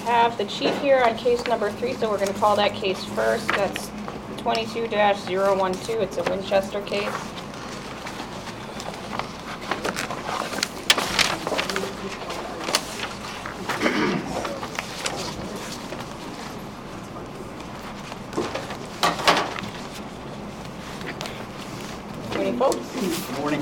have the chief here on case number 3, so we're going to call that case first. That's 22-012. It's a Winchester case. Morning, folks. Good morning.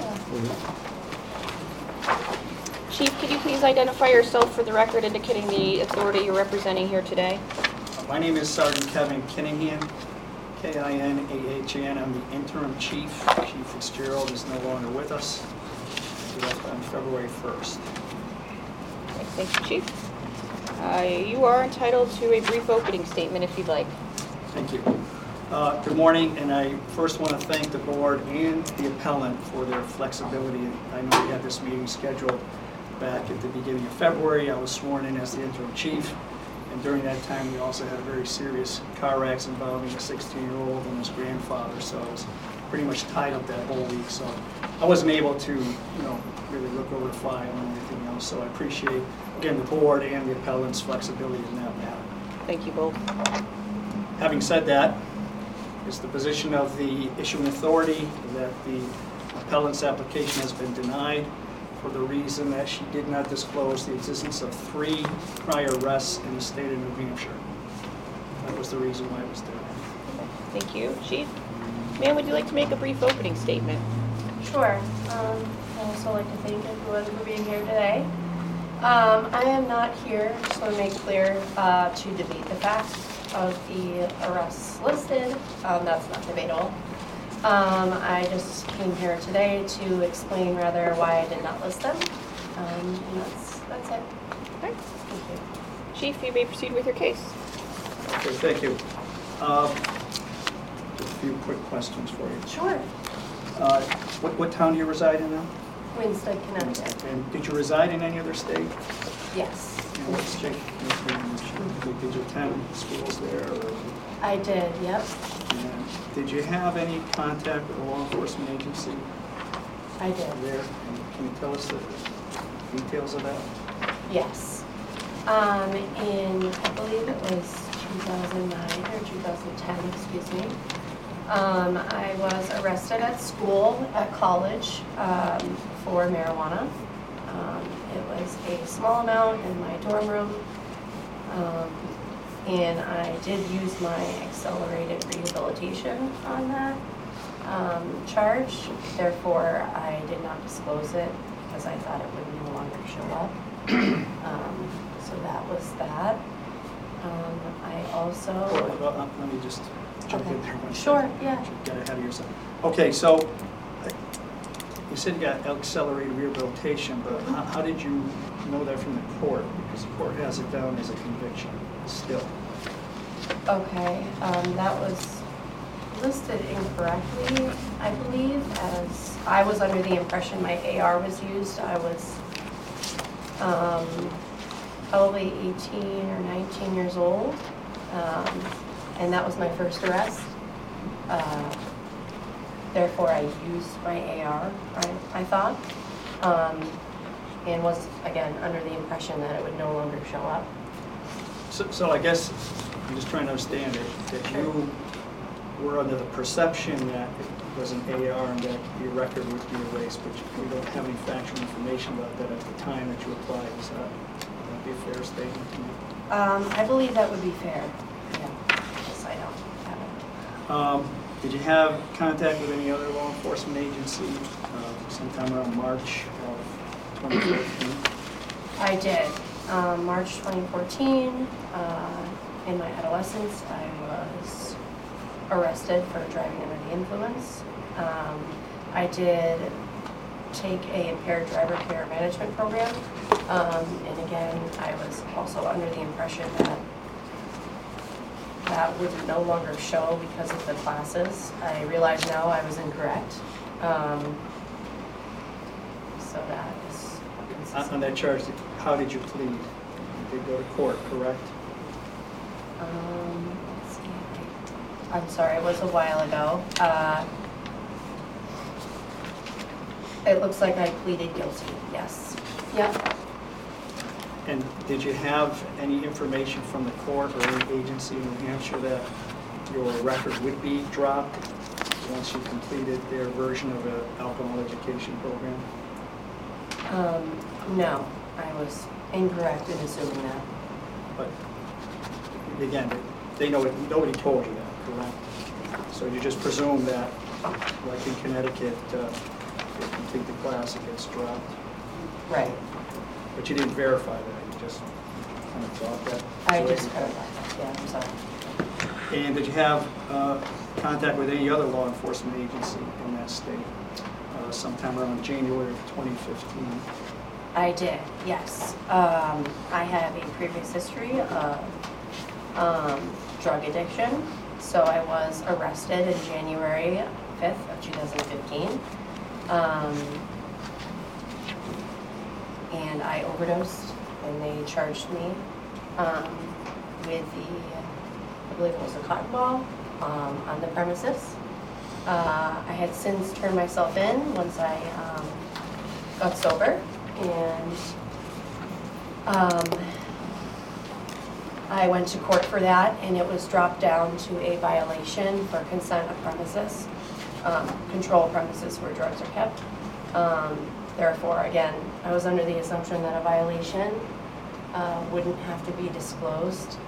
Chief, could you please identify yourself for the record, indicating the authority you're representing here today? My name is Sergeant Kevin Kinahan, K-I-N-A-H-A-N. I'm the interim chief. Chief Fitzgerald is no longer with us. He left on February 1st. Okay, thank you, Chief. You are entitled to a brief opening statement if you'd like. Thank you. Good morning, and I first want to thank the board and the appellant for their flexibility. I know we had this meeting scheduled back at the beginning of February. I was sworn in as the interim chief, and during that time we also had a very serious car accident involving a 16-year-old and his grandfather, so I was pretty much tied up that whole week. So I wasn't able to, really look over the file and everything else. So I appreciate, again, the board and the appellant's flexibility in that matter. Thank you both. Having said that, it's the position of the issuing authority that the appellant's application has been denied for the reason that she did not disclose the existence of 3 prior arrests in the state of New Hampshire. That was the reason why it was denied. Thank you. Chief, ma'am, would you like to make a brief opening statement? Sure. I'd also like to thank everyone for being here today. I am not here, just want to make clear, to debate the fact of the arrests listed. That's not debatable. I just came here today to explain rather why I did not list them. And that's it. Okay. Thank you. Chief, you may proceed with your case. Okay, thank you. Just a few quick questions for you. Sure. What town do you reside in now? Winston, Connecticut. And did you reside in any other state? Yes. And what state? Did you attend schools there? Or, I did, yep. and did you have any contact with a law enforcement agency I did. there? And can you tell us the details of that? Yes. In, I believe it was 2009 or 2010, excuse me. I was arrested at school, at college, for marijuana. It was a small amount in my dorm room. And I did use my accelerated rehabilitation on that charge. Therefore, I did not disclose it because I thought it would no longer show up. So that was that. I also... Well, let me just jump in there one Sure, second. yeah. You get ahead of yourself. Okay, so you said you got accelerated rehabilitation, but how did you know that from the court? Because the court has it down as a conviction still. Okay, that was listed incorrectly, I believe, as I was under the impression my AR was used. I was probably 18 or 19 years old, and that was my first arrest. Therefore, I used my AR, I thought, and was, again, under the impression that it would no longer show up. So I guess I'm just trying to understand it, that you were under the perception that it was an AR and that your record would be erased, but you don't have any factual information about that at the time that you applied. Would that be a fair statement to me? I believe that would be fair. Yeah, yes, I don't have it. Did you have contact with any other law enforcement agency sometime around March of 2014? I did. March 2014, in my adolescence, I was arrested for driving under the influence. I did take a impaired driver care management program, and again, I was also under the impression that that would no longer show because of the classes. I realize now I was incorrect. So that is... On that charge, how did you plead? You did go to court, correct? Let's see. I'm sorry, it was a while ago. It looks like I pleaded guilty, yes. Yep. And did you have any information from the court or any agency in New Hampshire that your record would be dropped once you completed their version of an alcohol education program? No, I was incorrect in assuming that. But again, they know it, nobody told you that, correct? So you just presume that, like in Connecticut, if you complete the class, it gets dropped. Right. But you didn't verify that, you just kind of thought that. I just heard that, yeah, I'm sorry. And did you have contact with any other law enforcement agency in that state sometime around January of 2015? I did, yes. I have a previous history of drug addiction, so I was arrested in January 5th of 2015. And I overdosed, and they charged me with I believe it was a cotton ball on the premises. I had since turned myself in once I got sober, and I went to court for that, and it was dropped down to a violation for consent of premises, control premises where drugs are kept. Therefore, again, I was under the assumption that a violation wouldn't have to be disclosed.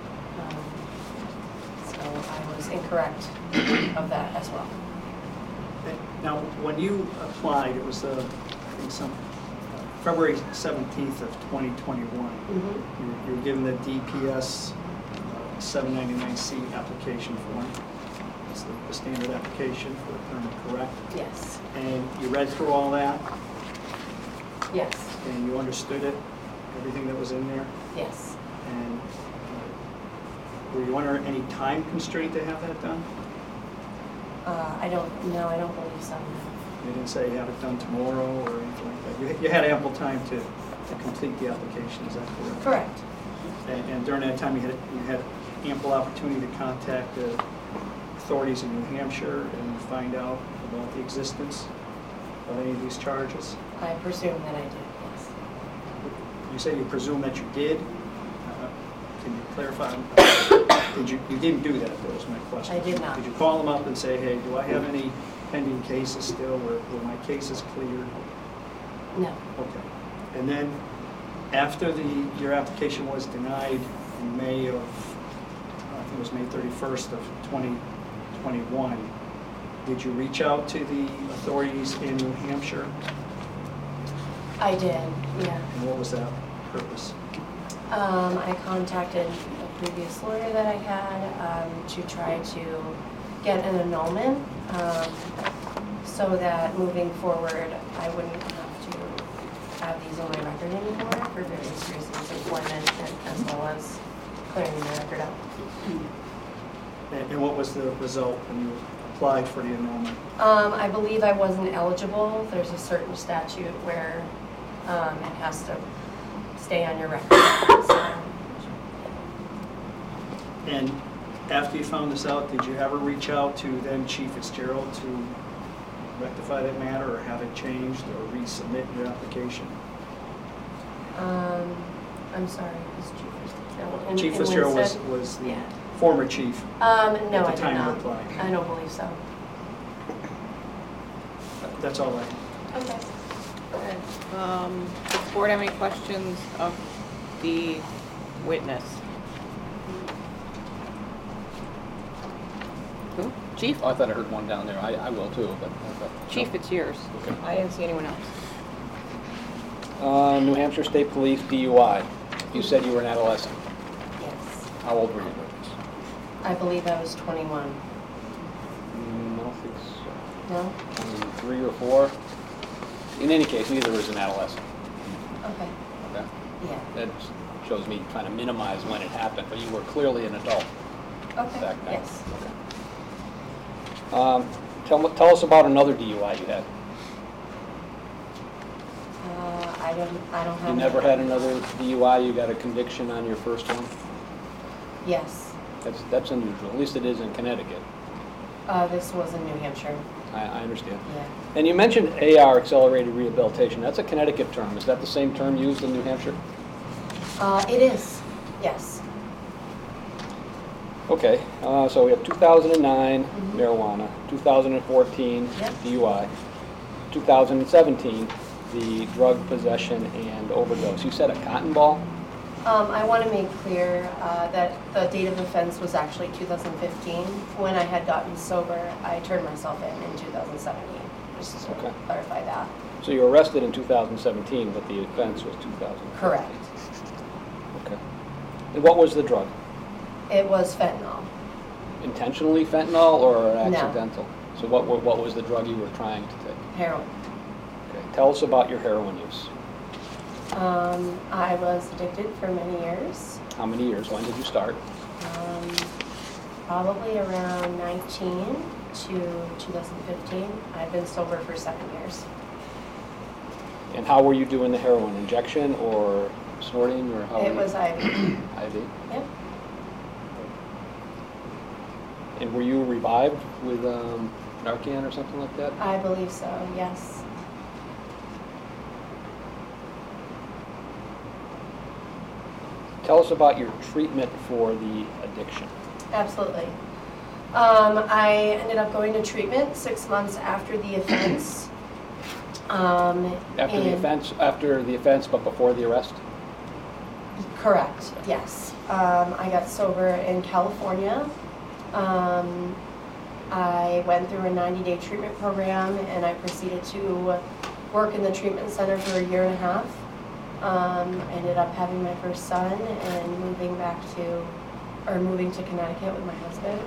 So I was incorrect of that as well. Now, when you applied, it was, I think, February 17th of 2021. You were given the DPS 799C application form. It's the standard application for the permit, correct? Yes. And you read through all that, Yes. and you understood it, everything that was in there? Yes. And were you under any time constraint to have that done? I don't believe so. They didn't say you have it done tomorrow or anything like that? You had ample time to complete the application, is that correct? Correct. And during that time, you had ample opportunity to contact the authorities in New Hampshire and find out about the existence of any of these charges? I presume that I did, yes. You say you presume that you did. Can you clarify? You didn't do that, that was my question. I did not. Did you call them up and say, hey, do I have any pending cases still, or were my cases cleared? No. Okay. And then, after your application was denied in May of, I think it was May 31st of 2021, did you reach out to the authorities in New Hampshire? I did, yeah. And what was that purpose? I contacted a previous lawyer that I had to try to get an annulment so that moving forward I wouldn't have to have these on my record anymore for various reasons, employment as well as clearing my record up. And what was the result when you applied for the annulment? I believe I wasn't eligible. There's a certain statute where it has to stay on your record. So. And after you found this out, did you ever reach out to then Chief Fitzgerald to rectify that matter or have it changed or resubmit your application? I'm sorry, who's Chief Fitzgerald? Chief in Fitzgerald Winston? was the Yeah. former chief. No, At the I did time you not. applied. I don't believe so. That's all I have. Okay. Good. Does the board have any questions of the witness? Who? Chief? Oh, I thought I heard one down there. I will too, but. Chief, it's yours. Okay. I didn't see anyone else. New Hampshire State Police DUI. You said you were an adolescent. Yes. How old were you? I believe I was 21. I don't think so. No? 3 or 4. In any case, neither was an adolescent. Okay. Okay. Yeah. That shows me trying to minimize when it happened, but you were clearly an adult Okay. back then. Yes. Okay. Tell us about another DUI you had. I don't have. You never had another DUI. You got a conviction on your first one. Yes. That's unusual. At least it is in Connecticut. This was in New Hampshire. I understand. Yeah. And you mentioned AR, accelerated rehabilitation. That's a Connecticut term. Is that the same term used in New Hampshire? It is, yes. Okay, so we have 2009 Mhm. marijuana, 2014 Yep. DUI, 2017 the drug possession and overdose. You said a cotton ball? I want to make clear that the date of offense was actually 2015. When I had gotten sober, I turned myself in 2017, just to Okay. clarify that. So you were arrested in 2017, but the offense was 2000. Correct. Okay. And what was the drug? It was fentanyl. Intentionally fentanyl or No. accidental? So what was the drug you were trying to take? Heroin. Okay. Tell us about your heroin use. I was addicted for many years, How many years? When did you start? probably around 19 to 2015. I've been sober for 7 years. And how were you doing the heroin? Injection or snorting or how? It was IV. IV. Yep. And were you revived with Narcan or something like that? I believe so, yes. Tell us about your treatment for the addiction. Absolutely. I ended up going to treatment 6 months after the offense. After the offense, but before the arrest? Correct, yes. I got sober in California. I went through a 90-day treatment program, and I proceeded to work in the treatment center for a year and a half. I ended up having my first son and moving to Connecticut with my husband.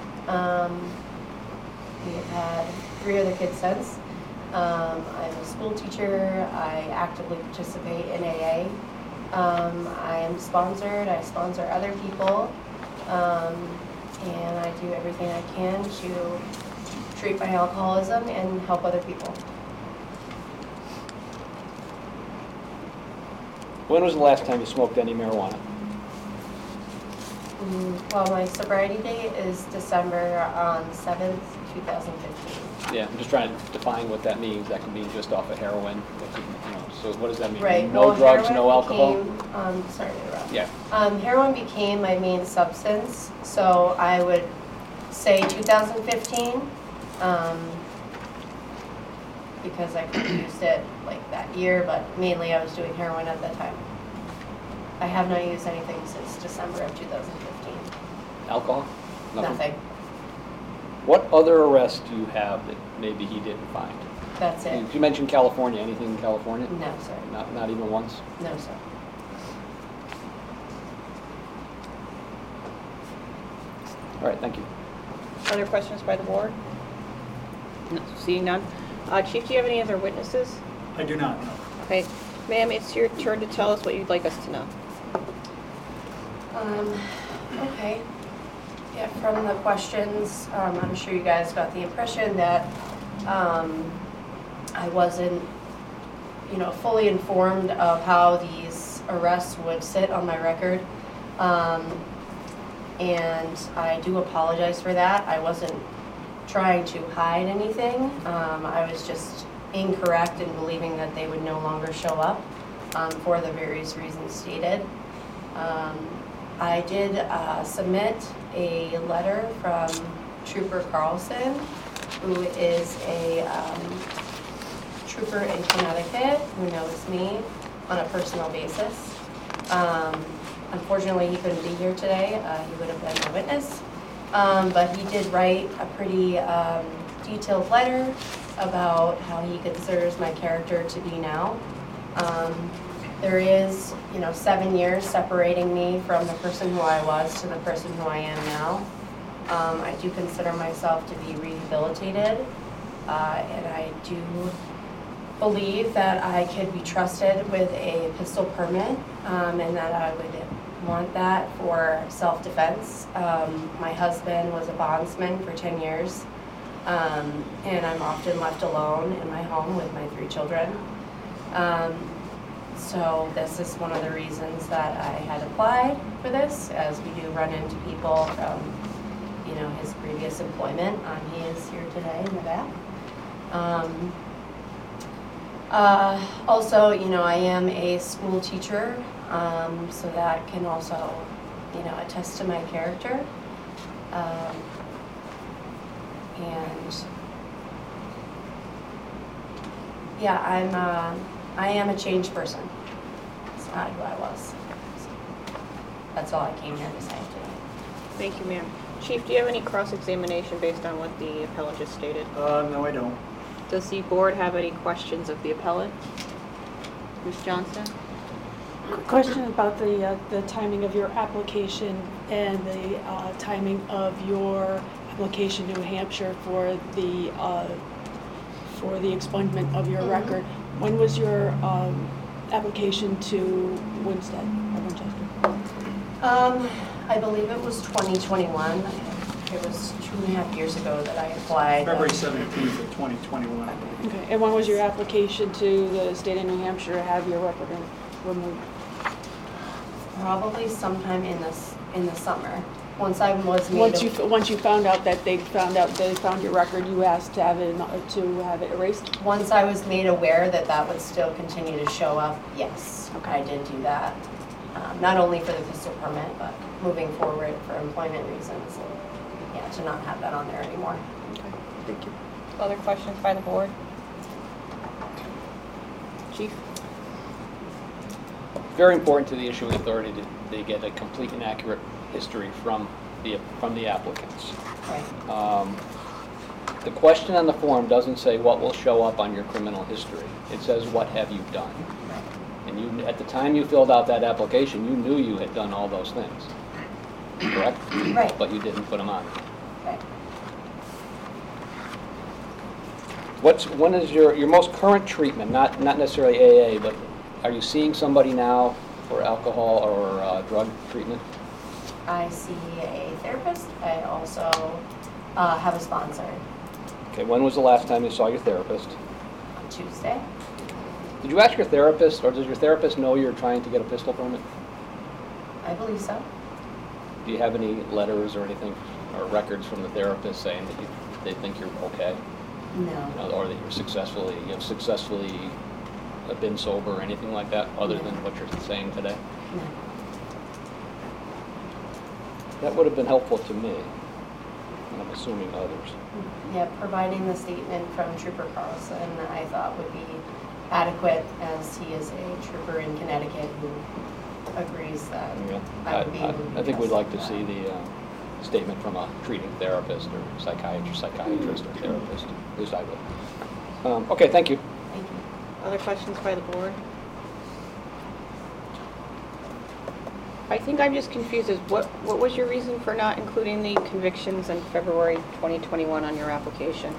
We have had 3 other kids since. I'm a school teacher. I actively participate in AA. I am sponsored. I sponsor other people. And I do everything I can to treat my alcoholism and help other people. When was the last time you smoked any marijuana? Well, my sobriety date is December 7th, 2015. Yeah, I'm just trying to define what that means. That could mean just off of heroin. That could, so what does that mean? Right. No well, drugs, heroin no alcohol? Became, sorry to interrupt. Yeah. Heroin became my main substance, so I would say 2015, because I could have used it like that year, but mainly I was doing heroin at that time. I have not used anything since December of 2015. Alcohol? Nothing. What other arrests do you have that maybe he didn't find? That's it. You mentioned California. Anything in California? No, sir. Not even once? No, sir. All right, thank you. Other questions by the board? No, seeing none. Chief, do you have any other witnesses? I do not know. Okay, ma'am, it's your turn to tell us what you'd like us to know. Okay. Yeah, from the questions, I'm sure you guys got the impression that I wasn't, fully informed of how these arrests would sit on my record. And I do apologize for that. I wasn't trying to hide anything. I was just incorrect in believing that they would no longer show up for the various reasons stated. I did submit a letter from Trooper Carlson, who is a trooper in Connecticut who knows me on a personal basis. Unfortunately, he couldn't be here today. He would have been a witness. But he did write a pretty detailed letter about how he considers my character to be now. There is, 7 years separating me from the person who I was to the person who I am now. I do consider myself to be rehabilitated, and I do believe that I could be trusted with a pistol permit, and that I would want that for self-defense. My husband was a bondsman for 10 years, and I'm often left alone in my home with my 3 children. So this is one of the reasons that I had applied for this, as we do run into people from, his previous employment. He is here today in the back. Also, I am a school teacher, so that can also, attest to my character. And yeah, I am a changed person. It's not who I was. That's all I came here to say today. Thank you, ma'am. Chief, do you have any cross-examination based on what the appellant just stated? No, I don't. Does the board have any questions of the appellant? Ms. Johnston? Question about the timing of your application and the timing of your application to New Hampshire for the expungement of your record. When was your application to Winstead or Winchester? I believe it was 2021. It was 2.5 years ago that I applied. February 17th of 2021. Okay, and when was your application to the state of New Hampshire to have your record removed? Probably sometime in the summer. Once I was made Once you found out that they found your record, you asked to have it erased? Once I was made aware that that would still continue to show up, yes, Okay. I did do that. Not only for the pistol permit, but moving forward for employment reasons. And, yeah, to not have that on there anymore. Okay, thank you. Other questions by the board? Chief? Very important to the issuing authority that they get a complete and accurate history from the applicants. Right. The question on the form doesn't say what will show up on your criminal history. It says, what have you done? Right. And you, at the time you filled out that application, you knew you had done all those things, correct? Right. But you didn't put them on. Right. When is your most current treatment, not necessarily AA, but are you seeing somebody now for alcohol or drug treatment? I see a therapist. I also have a sponsor Okay, when was the last time you saw your therapist? on Tuesday. Did you ask your therapist, or does your therapist know you're trying to get a pistol permit? I believe so. Do you have any letters or anything, or records from the therapist saying that they think you're okay? No. Or that you have successfully been sober or anything like that, other than what you're saying today? No. That would have been helpful to me, and I'm assuming others. Yeah, providing the statement from Trooper Carlson I thought would be adequate, as he is a trooper in Connecticut who agrees that Yeah. I would be able to I think we'd like to trust see that. the statement from a treating therapist or psychiatrist or therapist, at least I would. Okay, thank you. Thank you. Other questions by the board? I think I'm just confused as what was your reason for not including the convictions in February 2021 on your application?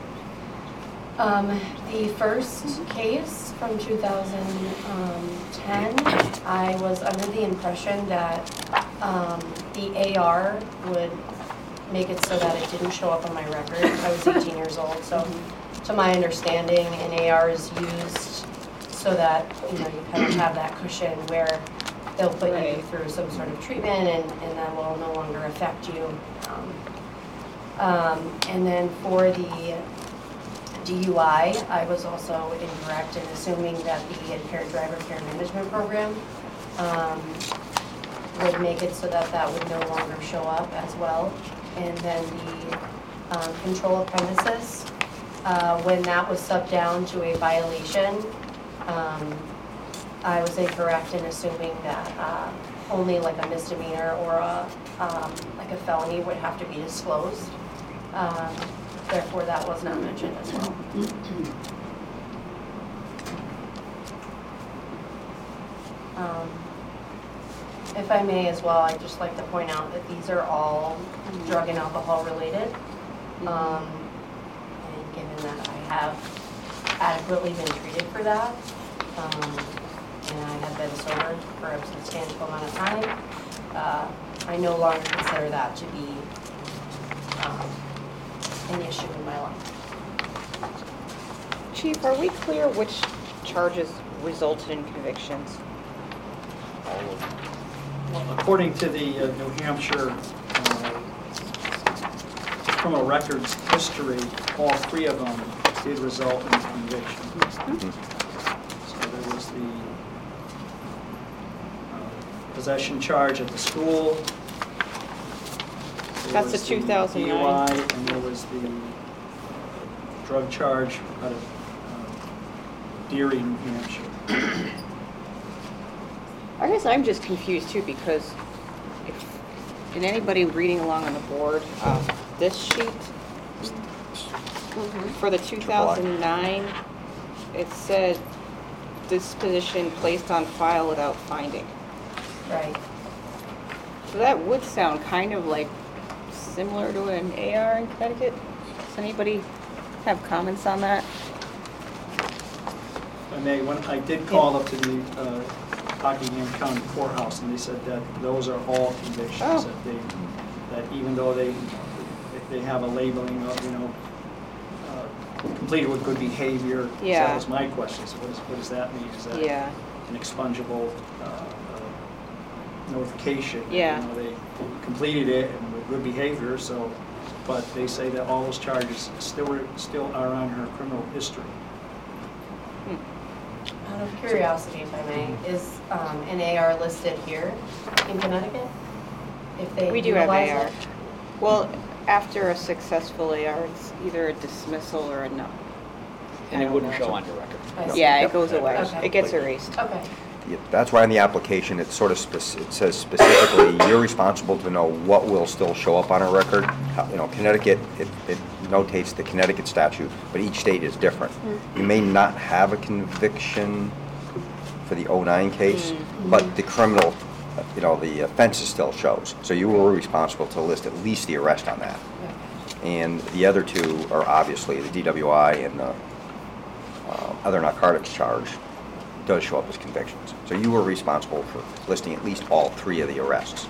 The first case from 2010, I was under the impression that the AR would make it so that it didn't show up on my record. I was 18 years old, so to my understanding, an AR is used so that you kind of have that cushion where they'll put you through some sort of treatment and that will no longer affect you. And then for the DUI, I was also incorrect in assuming that the Impaired Driver Care Management Program would make it so that that would no longer show up as well. And then the control of premises, when that was subbed down to a violation, I was incorrect in assuming that only like a misdemeanor or like a felony would have to be disclosed. Therefore, that was not mentioned as well. If I may as well, I'd just like to point out that these are all drug and alcohol related. And given that I have adequately been treated for that, and I have been sober for a substantial amount of time, I no longer consider that to be an issue in my life. Chief, are we clear which charges resulted in convictions? Well, according to the New Hampshire criminal records history, all three of them did result in conviction. possession charge at the school. There That's the was 2009. DUI, and there was the drug charge out of Deary, New Hampshire. I guess I'm just confused too, because and anybody reading along on the board, this sheet for the 2009, it said disposition placed on file without finding. Right. So that would sound kind of like similar to an AR in Connecticut. Does anybody have comments on that? And when I did call up to the Rockingham County Courthouse, and they said that those are all convictions, Oh. that even though they have a labeling of, completed with good behavior. So Yeah. that was my question, so what does that mean? Is that Yeah. an expungible notification? Yeah. They completed it and with good behavior, so, but they say that all those charges still are on her criminal history. Out of curiosity, if I may, is an AR listed here in Connecticut? If they We do have utilize AR. it? Well, after a successful AR, it's either a dismissal or a no. And it wouldn't show on your record. I see. Yeah, it goes away. Okay. It gets erased. Okay. Yeah, that's why in the application, it's sort of, it says specifically, you're responsible to know what will still show up on a record. Connecticut, it notates the Connecticut statute, but each state is different. You may not have a conviction for the 09 case, but the criminal, the offenses still shows. So you were responsible to list at least the arrest on that. And the other two are obviously the DWI and the other narcotics charge does show up as convictions. So you were responsible for listing at least all three of the arrests.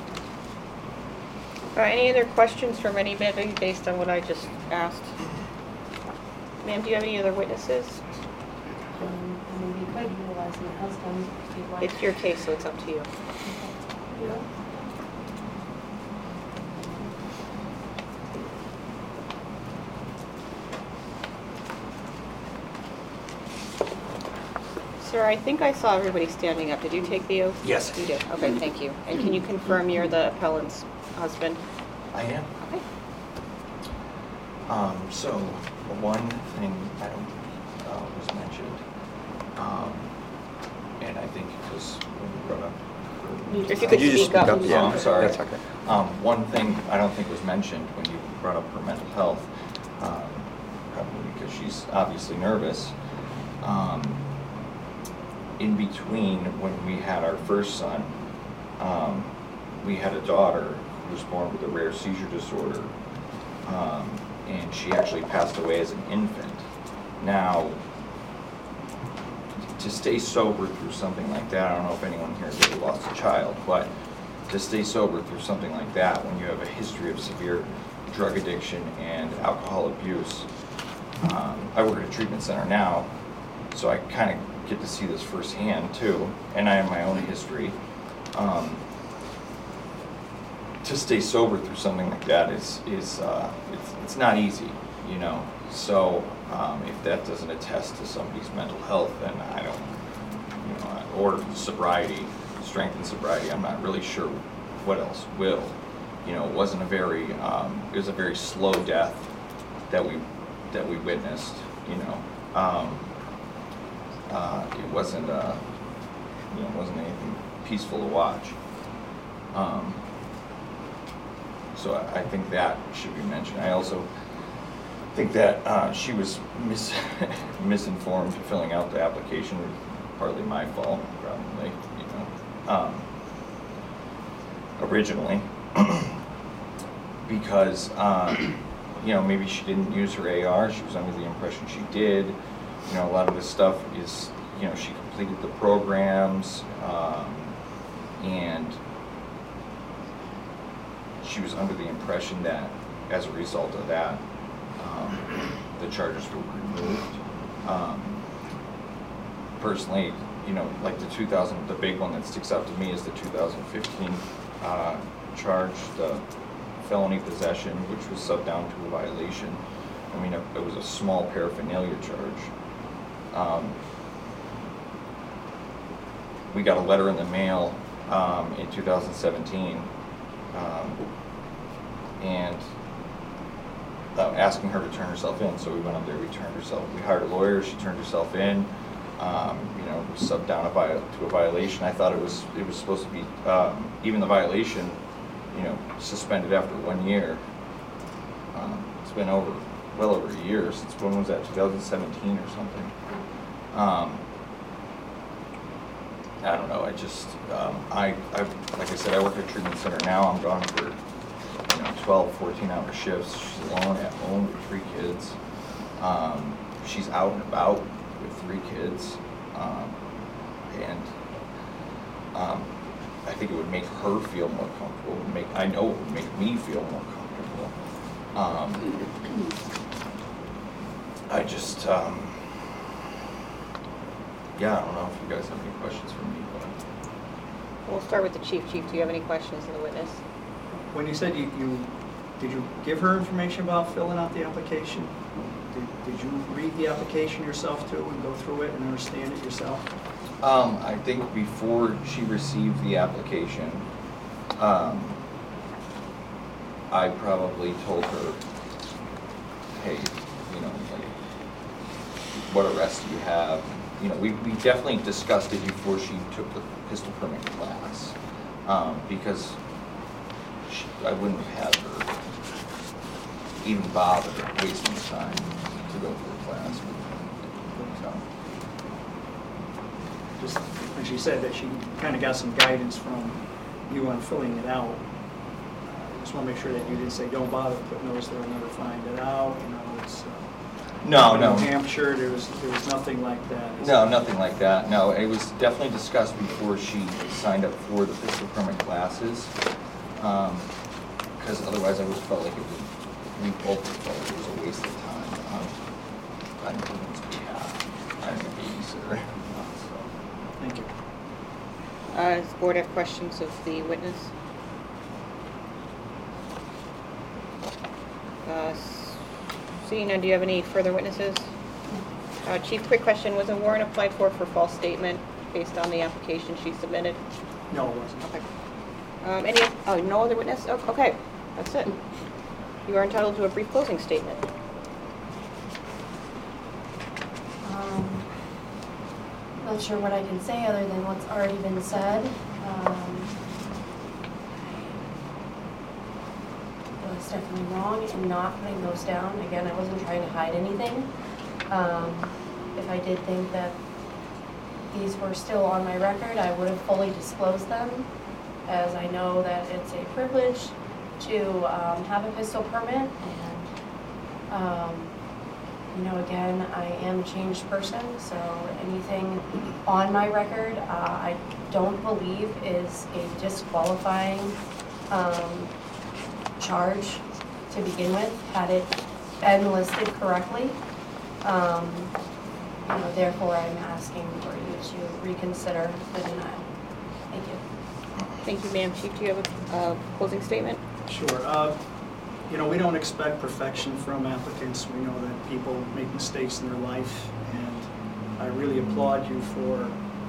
Any other questions from anybody based on what I just asked? Ma'am, do you have any other witnesses? I mean, we could utilize my husband if you'd like. It's your case, so it's up to you. Yeah. Sir, I think I saw everybody standing up. Did you take the oath? Yes. You did. Okay, thank you. And can you confirm you're the appellant's husband? I am. Okay. So one thing I don't was mentioned, and I think because when you brought up. If you could you just speak up. Oh, I'm sorry. That's okay. One thing I don't think was mentioned when you brought up her mental health, probably because she's obviously nervous. In between when we had our first son, we had a daughter who was born with a rare seizure disorder, and she actually passed away as an infant. Now, to stay sober through something like that, I don't know if anyone here has ever lost a child, but to stay sober through something like that when you have a history of severe drug addiction and alcohol abuse. I work at a treatment center now, so I kind of get to see this firsthand too, and I have my own history. To stay sober through something like that is it's not easy, So if that doesn't attest to somebody's mental health, then I don't, or sobriety, strength and sobriety, I'm not really sure what else will. It wasn't a very, it was a very slow death that we witnessed. It wasn't, it wasn't anything peaceful to watch. So I think that should be mentioned. I also think that she was misinformed filling out the application, partly my fault, probably, originally, because, maybe she didn't use her AR, she was under the impression she did. A lot of this stuff is, she completed the programs, and she was under the impression that as a result of that, the charges were removed. Personally, like the big one that sticks out to me is the 2015 charge, the felony possession, which was subbed down to a violation. It was a small paraphernalia charge. We got a letter in the mail in 2017, and asking her to turn herself in. So we went up there, we hired a lawyer, she turned herself in. We subbed down to a violation. I thought it was supposed to be, even the violation, suspended after 1 year. It's been well over a year since, when was that, 2017 or something? I don't know, I just, like I said, I work at a treatment center now. I'm gone for 12, 14-hour shifts. She's alone at home with 3 kids. She's out and about with 3 kids. I think it would make her feel more comfortable. I know it would make me feel more comfortable. I just, I don't know if you guys have any questions for me. But We'll start with the chief. Chief, do you have any questions of the witness? When you said did you give her information about filling out the application? Did you read the application yourself too and go through it and understand it yourself? I think before she received the application, I probably told her, hey, what arrests do you have? We definitely discussed it before she took the pistol permit class, because I wouldn't have had her even bother wasting time to go through a class. So. Just when she said that she kind of got some guidance from you on filling it out, I just want to make sure that you didn't say, don't bother putting those there, never find it out. It's No. New Hampshire, there was nothing like that. No, nothing like that. No, it was definitely discussed before she signed up for the pistol permit classes, because otherwise I just felt like we both felt it was a waste of time on women's behalf. I'm a babysitter. So. Thank you. Does the board have questions of the witness? Seeing none, do you have any further witnesses? Chief, quick question. Was a warrant applied for false statement based on the application she submitted? No, it wasn't. Okay. No other witness? Oh, okay, that's it. You are entitled to a brief closing statement. Not sure what I can say other than what's already been said. I was definitely wrong in not putting those down. Again, I wasn't trying to hide anything. If I did think that these were still on my record, I would have fully disclosed them, as I know that it's a privilege to have a pistol permit. And again, I am a changed person, so anything on my record I don't believe is a disqualifying charge to begin with, had it been listed correctly. Therefore, I'm asking for you to reconsider the denial. Thank you. Thank you, ma'am. Chief, do you have a closing statement? Sure. We don't expect perfection from applicants. We know that people make mistakes in their life, and I really applaud you for,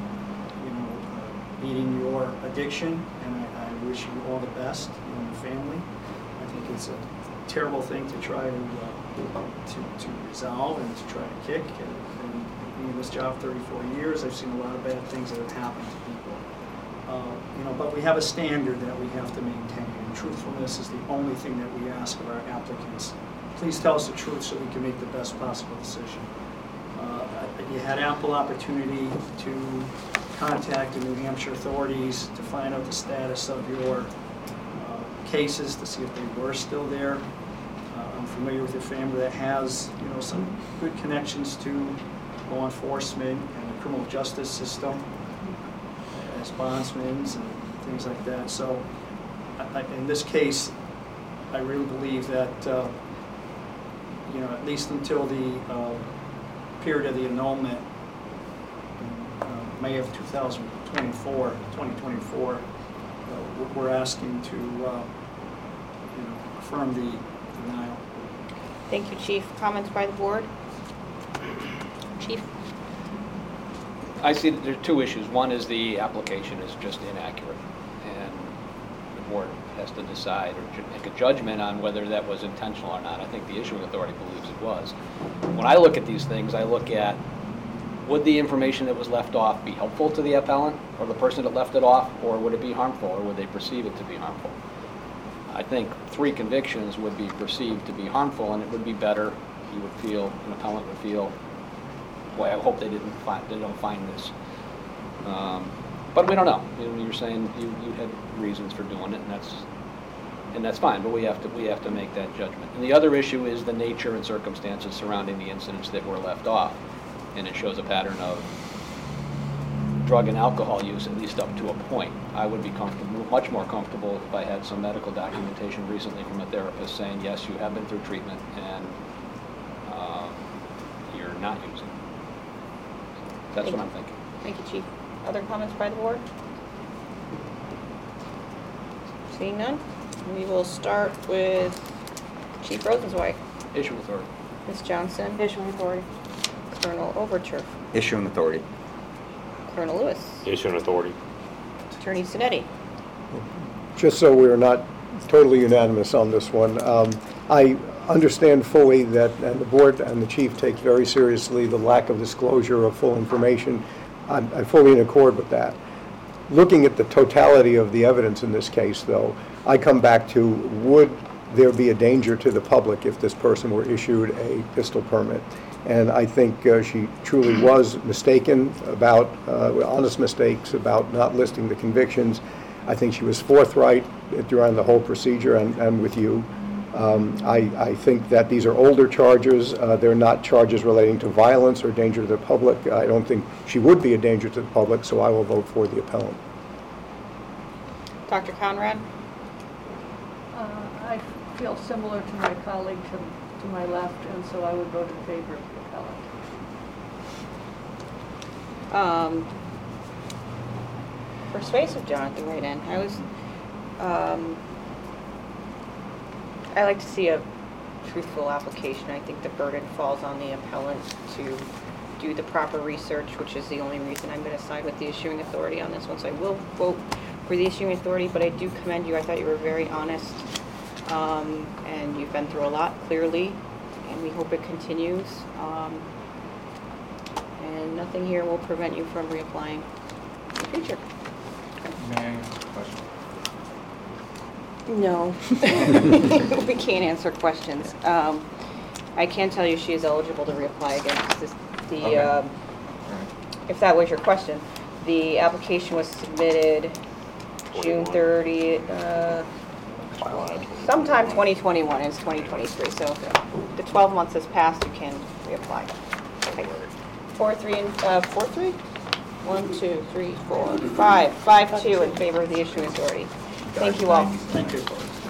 beating your addiction, and I wish you all the best, you and your family. I think it's a terrible thing to try to resolve and to try to kick. And being in this job 34 years, I've seen a lot of bad things that have happened to people. But we have a standard that we have to maintain, and truthfulness is the only thing that we ask of our applicants. Please tell us the truth so we can make the best possible decision. You had ample opportunity to contact the New Hampshire authorities to find out the status of your cases, to see if they were still there. I'm familiar with your family that has, some good connections to law enforcement and the criminal justice system as bondsmen and things like that. So in this case, I really believe that, at least until the period of the annulment, May of 2024, we're asking to affirm the denial. Thank you, Chief. Comments by the board? Chief? I see that there are two issues. One is the application is just inaccurate, and the board has to decide or make a judgment on whether that was intentional or not. I think the issuing authority believes it was. When I look at these things, I look at, would the information that was left off be helpful to the appellant or the person that left it off, or would it be harmful, or would they perceive it to be harmful? I think 3 convictions would be perceived to be harmful, and it would be better, you would feel, an appellant would feel, boy, I hope they don't find this. But we don't know. You're saying you had reasons for doing it, and that's fine. But we have to make that judgment. And the other issue is the nature and circumstances surrounding the incidents that were left off, and it shows a pattern of drug and alcohol use, at least up to a point. I would be much more comfortable if I had some medical documentation recently from a therapist saying, yes, you have been through treatment and you're not using. That's what I'm thinking. Thank you, Chief. Other comments by the board? Seeing none, we will start with Chief Rosenzweig. Issue authority. Ms. Johnson. Issuing authority. Colonel Overturf. Issuing authority. Colonel Lewis. Issuing authority. Attorney Sinetti. Just so we're not totally unanimous on this one, I understand fully that, and the board and the chief takes very seriously the lack of disclosure of full information. I'm fully in accord with that. Looking at the totality of the evidence in this case, though, I come back to, would there be a danger to the public if this person were issued a pistol permit? And I think she truly was mistaken about, honest mistakes about not listing the convictions. I think she was forthright during the whole procedure and with you. I think that these are older charges. They're not charges relating to violence or danger to the public. I don't think she would be a danger to the public, so I will vote for the appellant. Dr. Conrad. I feel similar to my colleague to my left, and so I would vote in favor of the appellant. Persuasive, John, at the right end. I like to see a truthful application. I think the burden falls on the appellant to do the proper research, which is the only reason I'm going to side with the issuing authority on this one. So I will vote for the issuing authority, but I do commend you. I thought you were very honest, and you've been through a lot, clearly, and we hope it continues. And nothing here will prevent you from reapplying in the future. May I ask a question? No. We can't answer questions. I can tell you she is eligible to reapply again. Okay. All right. If that was your question, the application was submitted June 30th, sometime 2021, it's 2023, so the 12 months has passed, you can reapply. Okay. 4-3 and 4-3? 1, 2, 3, 4, 5. 5-2 in favor of the issuing authority. Thank you all. Thank you.